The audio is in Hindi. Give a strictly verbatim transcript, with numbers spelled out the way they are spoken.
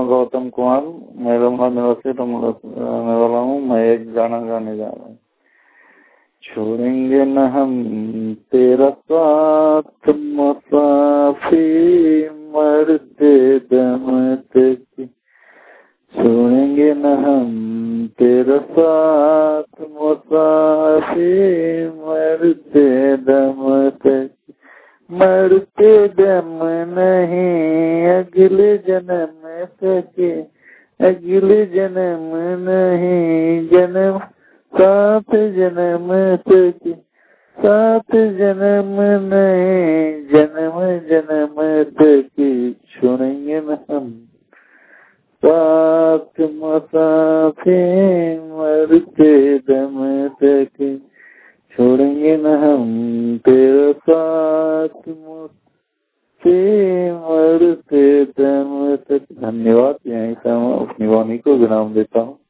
गौतम कुमार, मैं रमला निवासी रमला रहने वाला हूँ। मैं एक गाना गाने जा रहा हूँ। छोड़ेंगे न हम तेरा साथ मुसाफिर मरते दम तक, छोड़ेंगे न हम तेरा साथ मुसाफिर मरते दम तक, मरते दम नहीं अगले जन्म तक, अगले जन्म नहीं जन्म सात जन्म तक, सात जन्म नहीं जन्म जन्म तक, छोड़ेंगे न हम साथ मुसाफिर मरते दम तक, छोड़ेंगे न हम तेरा साथ मुसाफिर मरते दम तक। धन्यवाद। यहीं से मैं अपनी वाणी को विराम देता हूँ।